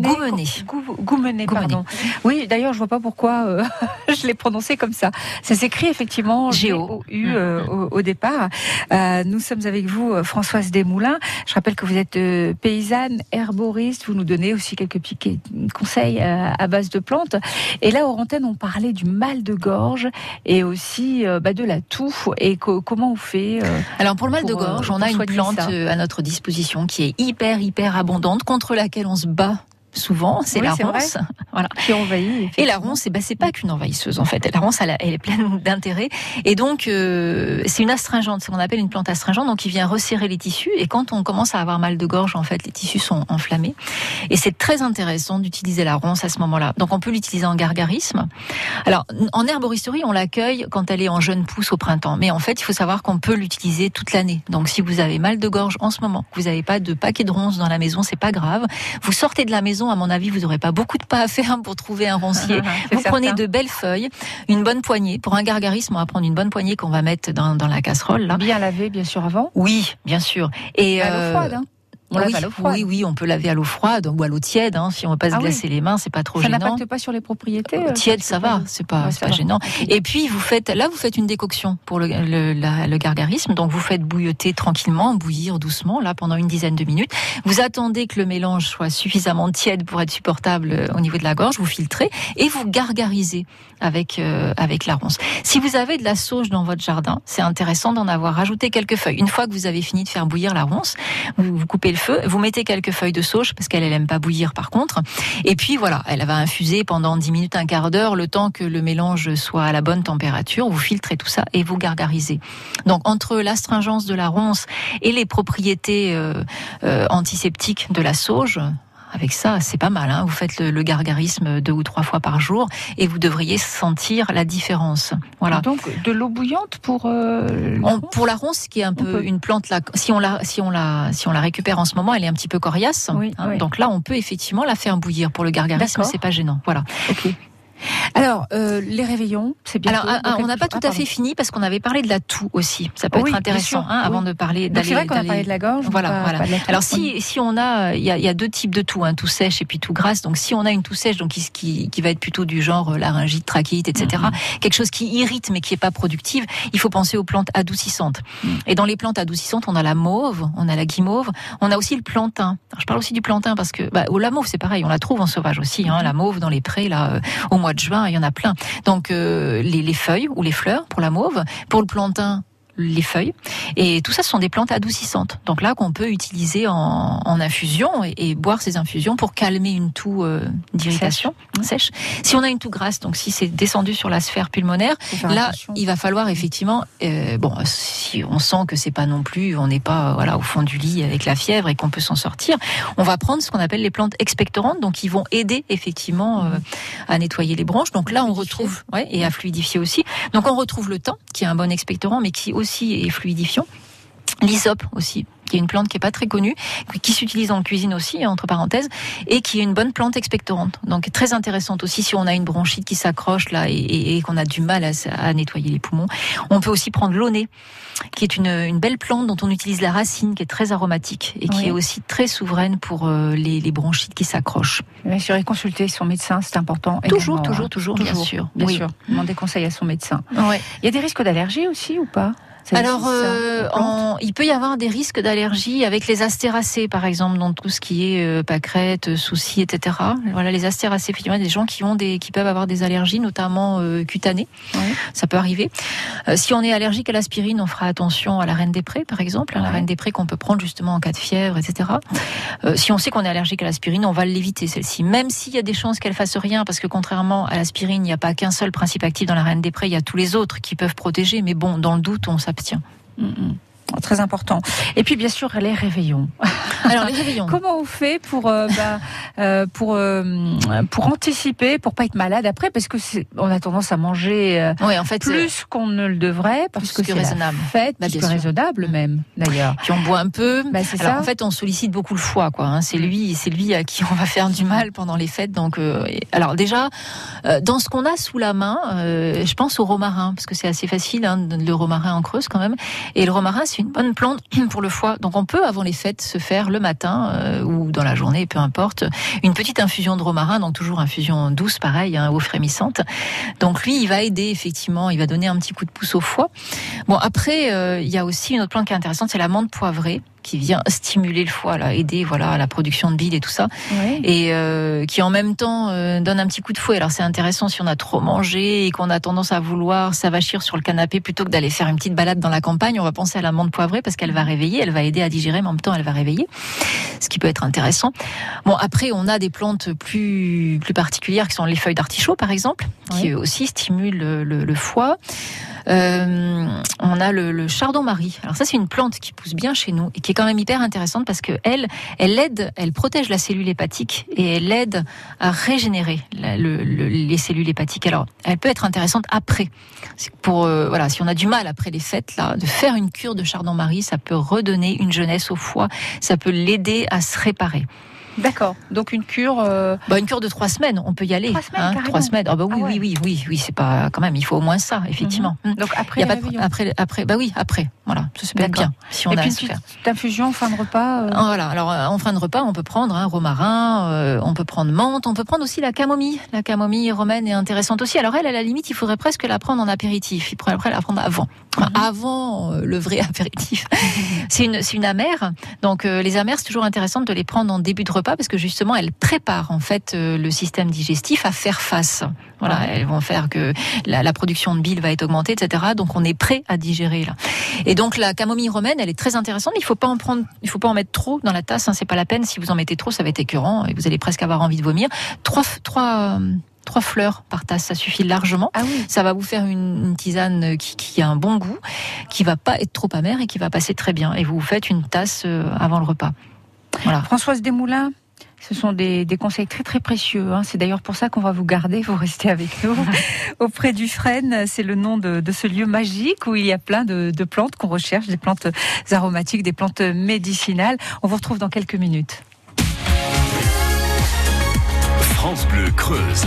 pardon. Oui, d'ailleurs, je vois pas pourquoi je l'ai prononcé comme ça. Ça s'écrit effectivement G-O-U au départ. Nous sommes avec vous, Françoise Desmoulins. Je rappelle que vous êtes paysanne, herboriste. Vous nous donnez aussi quelques petits conseils à base de plantes. Et là, hors antenne, on parlait du mal de gorge et aussi de la toux. Et comment on fait Alors pour le mal de gorge, on a une plante à notre disposition qui est hyper abondante, contre laquelle on se bat souvent, c'est la ronce. Voilà. Qui envahit. Et la ronce, c'est pas qu'une envahisseuse en fait. La ronce, elle est pleine d'intérêt. Et donc, c'est une astringente, c'est ce qu'on appelle une plante astringente, donc qui vient resserrer les tissus. Et quand on commence à avoir mal de gorge, en fait, les tissus sont enflammés. Et c'est très intéressant d'utiliser la ronce à ce moment-là. Donc, on peut l'utiliser en gargarisme. Alors, en herboristerie, on l'accueille quand elle est en jeune pousse au printemps. Mais en fait, il faut savoir qu'on peut l'utiliser toute l'année. Donc, si vous avez mal de gorge en ce moment, que vous n'avez pas de paquet de ronces dans la maison, c'est pas grave. Vous sortez de la maison, à mon avis, vous n'aurez pas beaucoup de pas à faire pour trouver un roncier. Vous prenez de belles feuilles, une bonne poignée. Pour un gargarisme, on va prendre une bonne poignée qu'on va mettre dans la casserole. Là. Bien laver, bien sûr, avant. Oui, bien sûr. Et à l'eau froide, hein. Oui, on peut laver à l'eau froide ou à l'eau tiède. Si on ne veut pas se glacer les mains, c'est pas trop gênant. Ça n'impacte pas sur les propriétés. Tiède, ça va, c'est pas gênant. Et puis vous faites une décoction pour le gargarisme. Donc vous faites bouilloter tranquillement, bouillir doucement là pendant une dizaine de minutes. Vous attendez que le mélange soit suffisamment tiède pour être supportable au niveau de la gorge. Vous filtrez et vous gargarisez avec la ronce. Si vous avez de la sauge dans votre jardin, c'est intéressant d'en avoir rajouté quelques feuilles. Une fois que vous avez fini de faire bouillir la ronce, vous coupez le feu, vous mettez quelques feuilles de sauge parce qu'elle aime pas bouillir par contre. Et puis voilà, elle va infuser pendant 10 minutes, un quart d'heure, le temps que le mélange soit à la bonne température. Vous filtrez tout ça et vous gargarisez. Donc entre l'astringence de la ronce et les propriétés antiseptiques de la sauge, avec ça, c'est pas mal. Vous faites le gargarisme 2 ou 3 fois par jour et vous devriez sentir la différence. Voilà. Donc de l'eau bouillante pour la ronce, qui est un peu une plante là. Si on la récupère en ce moment, elle est un petit peu coriace. Oui. Donc là, on peut effectivement la faire bouillir pour le gargarisme. C'est pas gênant. Voilà. Ok. Alors, les réveillons, c'est bien. Alors, on n'a pas tout à fait fini parce qu'on avait parlé de la toux aussi. Ça peut être intéressant avant de parler d'aller. C'est vrai qu'on a parlé de la gorge. Voilà. Alors, si on a, il y a 2 types de toux, toux sèche et puis toux grasse. Donc, si on a une toux sèche, donc qui va être plutôt du genre laryngite, trachéite, etc., quelque chose qui irrite mais qui est pas productive, il faut penser aux plantes adoucissantes. Et dans les plantes adoucissantes, on a la mauve, on a la guimauve, on a aussi le plantain. Alors, je parle aussi du plantain parce que la mauve, c'est pareil, on la trouve en sauvage aussi. La mauve dans les prés là, au mois de juin, il y en a plein. Donc les feuilles ou les fleurs pour la mauve, pour le plantain, les feuilles, et tout ça, ce sont des plantes adoucissantes. Donc là, qu'on peut utiliser en infusion et boire ces infusions pour calmer une toux d'irritation sèche. Si on a une toux grasse, donc si c'est descendu sur la sphère pulmonaire, là, il va falloir effectivement, si on sent que c'est pas non plus, on n'est pas au fond du lit avec la fièvre et qu'on peut s'en sortir, on va prendre ce qu'on appelle les plantes expectorantes, donc qui vont aider effectivement à nettoyer les bronches. Donc là, on retrouve et à fluidifier aussi. Donc on retrouve le thym, qui est un bon expectorant, mais qui aussi est fluidifiant. L'hysope aussi, qui est une plante qui est pas très connue, qui s'utilise en cuisine aussi, entre parenthèses, et qui est une bonne plante expectorante. Donc très intéressante aussi si on a une bronchite qui s'accroche là et qu'on a du mal à nettoyer les poumons. On peut aussi prendre l'aunet, qui est une belle plante dont on utilise la racine, qui est très aromatique et qui est aussi très souveraine pour les bronchites qui s'accrochent. Bien sûr, et consulter son médecin, c'est important. Toujours, bien sûr. Bien sûr. Demander conseil à son médecin. Ouais. Il y a des risques d'allergie aussi ou pas ? Alors, il peut y avoir des risques d'allergie avec les astéracées, par exemple, dans tout ce qui est pâquerettes, soucis, etc. Voilà, les astéracées, effectivement, il y a des gens qui peuvent avoir des allergies, notamment cutanées. Ouais. Ça peut arriver. Si on est allergique à l'aspirine, on fera attention à la reine des prés, par exemple, la reine des prés qu'on peut prendre justement en cas de fièvre, etc. Si on sait qu'on est allergique à l'aspirine, on va l'éviter, celle-ci. Même s'il y a des chances qu'elle fasse rien, parce que contrairement à l'aspirine, il n'y a pas qu'un seul principe actif dans la reine des prés, il y a tous les autres qui peuvent protéger, mais bon, dans le doute, on s'abstient. Très important. Et puis bien sûr les réveillons. Alors les réveillons. Comment on fait pour anticiper, pour pas être malade après, parce que on a tendance à manger plus qu'on ne le devrait, parce que c'est raisonnable. Fête, plus que raisonnable même d'ailleurs. Puis on boit un peu. C'est alors ça. En fait on sollicite beaucoup le foie quoi. Hein. C'est lui à qui on va faire du mal pendant les fêtes. Donc alors déjà dans ce qu'on a sous la main, je pense au romarin parce que c'est assez facile le romarin en Creuse quand même. Et le romarin c'est une bonne plante pour le foie. Donc on peut avant les fêtes se faire le matin ou dans la journée, peu importe, une petite infusion de romarin, donc toujours infusion douce, pareil, eau frémissante. Donc lui, il va aider effectivement, il va donner un petit coup de pouce au foie. Bon après, il y a aussi une autre plante qui est intéressante, c'est la menthe poivrée, qui vient stimuler le foie, là, aider à la production de bile et tout ça, et qui en même temps donne un petit coup de fouet. Alors c'est intéressant si on a trop mangé et qu'on a tendance à vouloir s'avachir sur le canapé plutôt que d'aller faire une petite balade dans la campagne, on va penser à la menthe poivrée parce qu'elle va réveiller, elle va aider à digérer, mais en même temps elle va réveiller, ce qui peut être intéressant. Bon après on a des plantes plus particulières qui sont les feuilles d'artichaut par exemple, qui aussi stimulent le foie. On a le chardon-marie. Alors ça c'est une plante qui pousse bien chez nous et qui est quand même hyper intéressante parce que elle protège la cellule hépatique et elle aide à régénérer les cellules hépatiques. Alors elle peut être intéressante après. Pour si on a du mal après les fêtes là, de faire une cure de chardon-marie, ça peut redonner une jeunesse au foie, ça peut l'aider à se réparer. D'accord. Donc une cure. Une cure de 3 semaines, on peut y aller. 3 semaines, 3 semaines. Oui, c'est pas quand même. Il faut au moins ça, effectivement. Donc après. Après. Voilà, ça peut être bien. Si on et a puis une petite infusion en fin de repas. Voilà. Alors en fin de repas, on peut prendre un romarin, on peut prendre menthe, on peut prendre aussi la camomille. La camomille romaine est intéressante aussi. Alors elle, à la limite, il faudrait presque la prendre en apéritif. Il faudrait la prendre avant. Avant le vrai apéritif. C'est une amère. Donc les amères, c'est toujours intéressant de les prendre en début de repas parce que justement elles préparent en fait le système digestif à faire face. Voilà, elles vont faire que la production de bile va être augmentée, etc. Donc on est prêt à digérer là. Et donc la camomille romaine, elle est très intéressante. Il faut pas en mettre trop dans la tasse. C'est pas la peine. Si vous en mettez trop, ça va être écœurant et vous allez presque avoir envie de vomir. 3 fleurs par tasse, ça suffit largement. Ah oui. Ça va vous faire une tisane qui a un bon goût, qui va pas être trop amère et qui va passer très bien. Et vous faites une tasse avant le repas. Voilà. Françoise Desmoulins, ce sont des conseils très très précieux. C'est d'ailleurs pour ça qu'on va vous garder, vous restez avec nous. Auprès du Frêne, c'est le nom de ce lieu magique où il y a plein de plantes qu'on recherche, des plantes aromatiques, des plantes médicinales. On vous retrouve dans quelques minutes. France Bleu Creuse.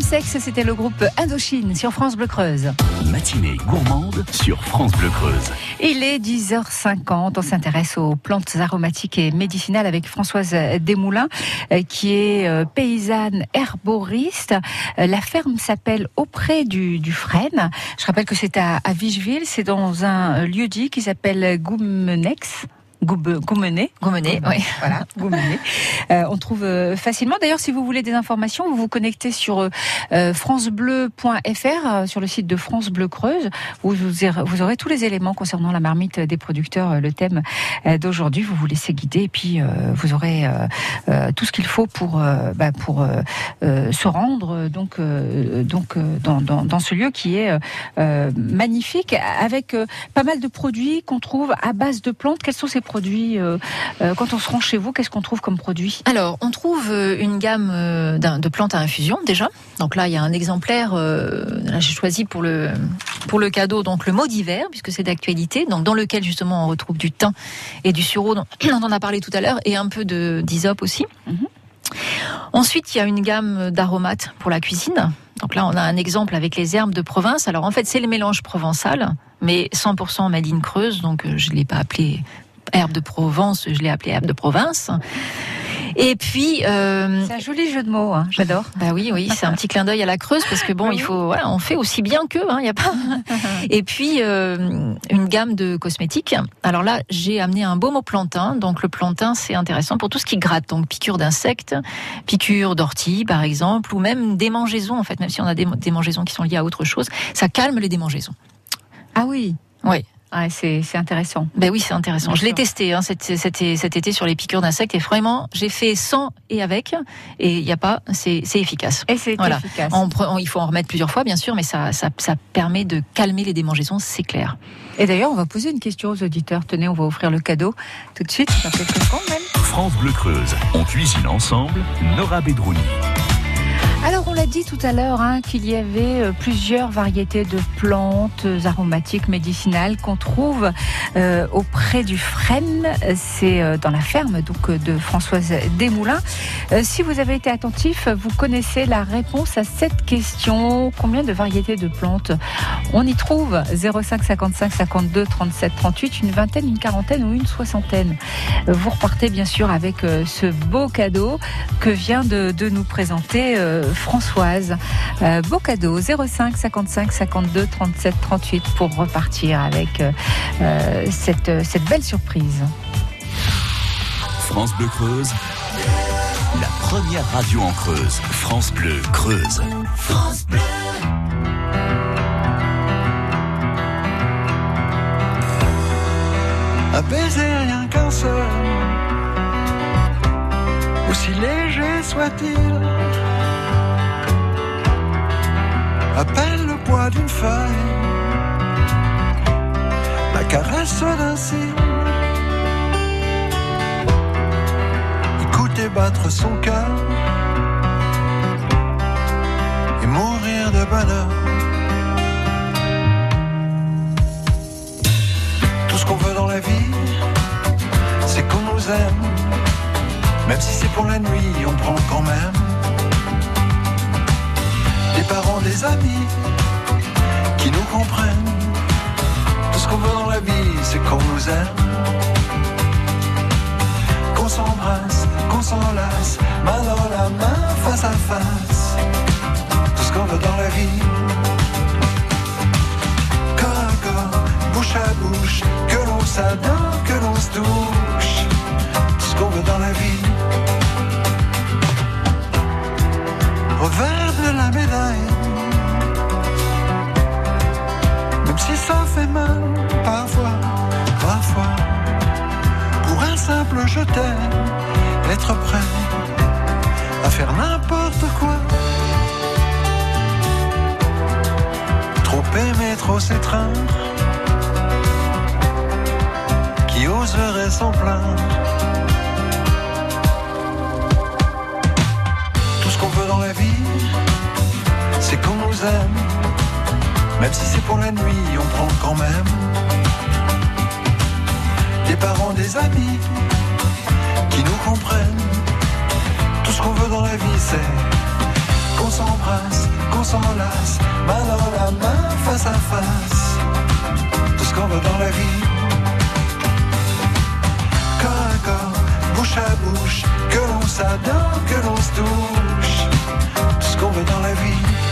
Chemsex, c'était le groupe Indochine sur France Bleu Creuse. Matinée gourmande sur France Bleu Creuse. Il est 10h50, on s'intéresse aux plantes aromatiques et médicinales avec Françoise Desmoulins, qui est paysanne herboriste. La ferme s'appelle Auprès du Frêne. Je rappelle que c'est à Vicheville, c'est dans un lieu-dit qui s'appelle Goumenex. Goumenet, oui. Voilà, Goumenet. On trouve facilement. D'ailleurs, si vous voulez des informations, vous vous connectez sur francebleu.fr, sur le site de France Bleu Creuse, où vous aurez tous les éléments concernant la marmite des producteurs, le thème d'aujourd'hui. Vous vous laissez guider et puis vous aurez tout ce qu'il faut pour se rendre donc dans ce lieu qui est magnifique, avec pas mal de produits qu'on trouve à base de plantes. Quels sont ces produits quand on se rend chez vous, qu'est-ce qu'on trouve comme produit? Alors, on trouve une gamme de plantes à infusion déjà. Donc là, il y a un exemplaire. Là, j'ai choisi pour le cadeau donc le mot d'hiver, puisque c'est d'actualité. Donc dans lequel justement on retrouve du thym et du sureau dont on a parlé tout à l'heure, et un peu d'hysope aussi. Ensuite, il y a une gamme d'aromates pour la cuisine. Donc là, on a un exemple avec les herbes de province. Alors en fait, c'est le mélange provençal, mais 100% made in Creuse. Donc je l'ai pas appelé herbe de Provence, je l'ai appelé herbe de province. Et puis c'est un joli jeu de mots, hein, j'adore. Bah oui, c'est un petit clin d'œil à la Creuse parce que bon, il faut, voilà, on fait aussi bien qu'eux, hein, y a pas. Et puis une gamme de cosmétiques. Alors là, j'ai amené un baume au plantain. Donc le plantain, c'est intéressant pour tout ce qui gratte, donc piqûres d'insectes, piqûres d'orties par exemple, ou même démangeaisons en fait. Même si on a des démangeaisons qui sont liées à autre chose, ça calme les démangeaisons. Ah oui. Oui. Ah, c'est intéressant. Ben oui, c'est intéressant. Je l'ai testé cet été sur les piqûres d'insectes et vraiment, j'ai fait sans et avec, et il y a pas, c'est efficace. Et c'est efficace. Il faut en remettre plusieurs fois, bien sûr, mais ça permet de calmer les démangeaisons, c'est clair. Et d'ailleurs, on va poser une question aux auditeurs. Tenez, on va offrir le cadeau tout de suite. Ça fait quand même. France Bleu Creuse, on cuisine ensemble. Nora Bedrouni. Alors on l'a dit tout à l'heure qu'il y avait plusieurs variétés de plantes aromatiques médicinales qu'on trouve auprès du Frêne. C'est dans la ferme donc de Françoise Desmoulins. Si vous avez été attentif, vous connaissez la réponse à cette question. Combien de variétés de plantes on y trouve? 05 55 52 37 38, une vingtaine, une quarantaine ou une soixantaine. Vous repartez bien sûr avec ce beau cadeau que vient de nous présenter Françoise. Beau cadeau, 05 55 52 37 38 pour repartir avec cette belle surprise. France Bleu Creuse, la première radio en Creuse. France Bleu Creuse. France Bleu. Un baiser, rien qu'un seul, aussi léger soit-il, appelle le poids d'une feuille, la caresse d'un cil. Écouter battre son cœur et mourir de bonheur. Tout ce qu'on veut dans la vie, c'est qu'on nous aime. Même si c'est pour la nuit, on prend quand même. Des parents, des amis qui nous comprennent. Tout ce qu'on veut dans la vie, c'est qu'on nous aime. Qu'on s'embrasse, qu'on s'enlace, main dans la main, face à face. Tout ce qu'on veut dans la vie. Corps à corps, bouche à bouche, que l'on s'adore, que l'on se touche. Tout ce qu'on veut dans la vie. Revers de la médaille, même si ça fait mal, parfois, pour un simple je t'aime, être prêt à faire n'importe quoi. Trop aimer, trop s'étreindre, qui oserait s'en plaindre. Tout ce qu'on veut dans la vie, c'est qu'on nous aime. Même si c'est pour la nuit, on prend quand même. Des parents, des amis qui nous comprennent. Tout ce qu'on veut dans la vie, c'est qu'on s'embrasse, s'embrasse, qu'on s'enlace, main dans la main, face à face. Tout ce qu'on veut dans la vie. Corps à corps, bouche à bouche, que l'on s'adore, que l'on se touche. Tout ce qu'on veut dans la vie.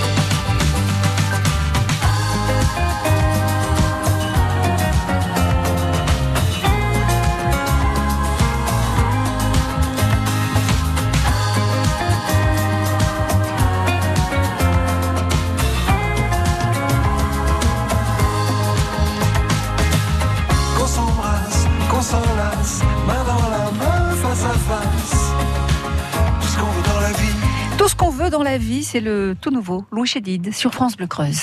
Main dans la main, face à face. Tout ce qu'on veut dans la vie. Tout ce qu'on veut dans la vie, c'est le tout nouveau Louis Chédid sur France Bleu Creuse.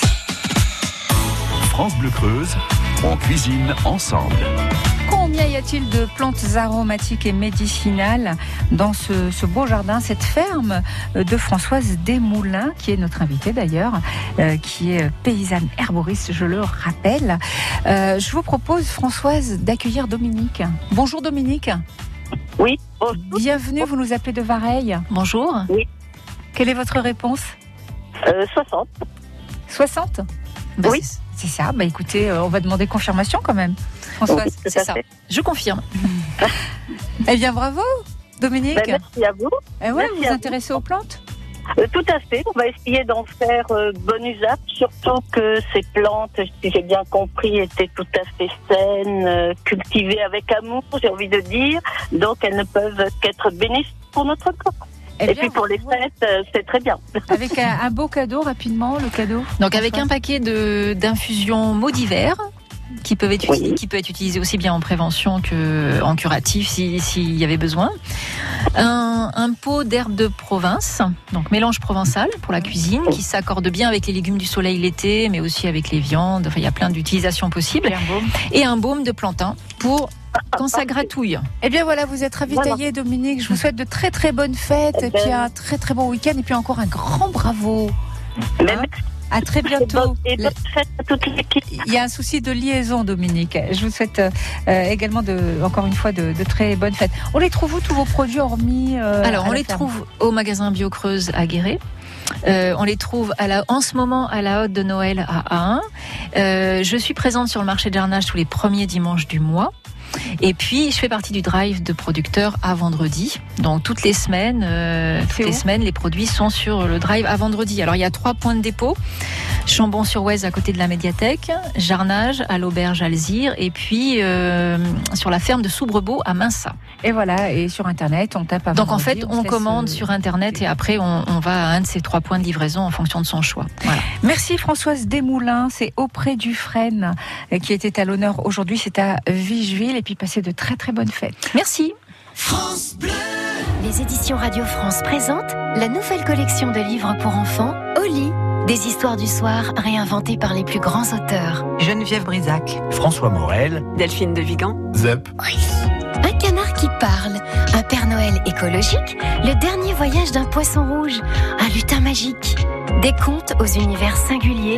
France Bleu Creuse, on cuisine ensemble. Combien y a-t-il de plantes aromatiques et médicinales dans ce beau jardin, cette ferme de Françoise Desmoulins, qui est notre invitée d'ailleurs, qui est paysanne herboriste, je le rappelle. Je vous propose, Françoise, d'accueillir Dominique. Bonjour Dominique. Oui. Bonjour. Bienvenue, vous nous appelez de Vareille. Bonjour. Oui. Quelle est votre réponse ? 60. 60 ? Oui. C'est ça. Bah écoutez, on va demander confirmation quand même. Françoise, oui, c'est ça. Fait. Je confirme. Eh bien, bravo, Dominique. Merci à vous. Eh ouais, vous vous intéressez aux plantes ? Tout à fait. On va essayer d'en faire bon usage, surtout que ces plantes, si j'ai bien compris, étaient tout à fait saines, cultivées avec amour, j'ai envie de dire. Donc, elles ne peuvent qu'être bénéfiques pour notre corps. Et puis pour les fêtes, c'est très bien. Avec un beau cadeau, rapidement, le cadeau. Donc avec un paquet d'infusions mots d'hiver qui peut être utilisé aussi bien en prévention qu'en curatif s'il y avait besoin. Un pot d'herbes de province, donc mélange provençal pour la cuisine, qui s'accorde bien avec les légumes du soleil l'été, mais aussi avec les viandes. Enfin, il y a plein d'utilisations possibles. Et un baume de plantain pour quand ça gratouille. Eh bien voilà, vous êtes ravitaillé, voilà. Dominique. Je vous souhaite de très très bonnes fêtes, et puis un très très bon week-end, et puis encore un grand bravo. À très bientôt. Et bonne fête à toute l'équipe. Il y a un souci de liaison, Dominique. Je vous souhaite également encore une fois de très bonnes fêtes. On les trouve où tous vos produits hormis Alors on les trouve au magasin Bio Creuse à Guéret. On les trouve en ce moment à la Haute de Noël à Ahun. Je suis présente sur le marché de Jarnage tous les premiers dimanches du mois. Et puis, je fais partie du drive de producteurs à vendredi. Donc, toutes les semaines, les produits sont sur le drive à vendredi. Alors, il y a 3 points de dépôt. Chambon-sur-Oise, à côté de la médiathèque. Jarnage, à l'auberge Alzire. Et puis, sur la ferme de Soubrebeau, à Minsa. Et voilà, et sur Internet, on tape à Donc, vendredi, en fait, on commande sur Internet et après, on va à un de ces 3 points de livraison en fonction de son choix. Voilà. Merci Françoise Desmoulins. C'est auprès du Frêne qui était à l'honneur aujourd'hui. C'est à Vigeville. Et puis, passez de très très bonnes fêtes. Merci. France Bleu. Les éditions Radio France présentent la nouvelle collection de livres pour enfants, Au lit. Des histoires du soir réinventées par les plus grands auteurs. Geneviève Brisac, François Morel, Delphine de Vigan, Zep. Un canard qui parle, un Père Noël écologique, le dernier voyage d'un poisson rouge, un lutin magique. Des contes aux univers singuliers.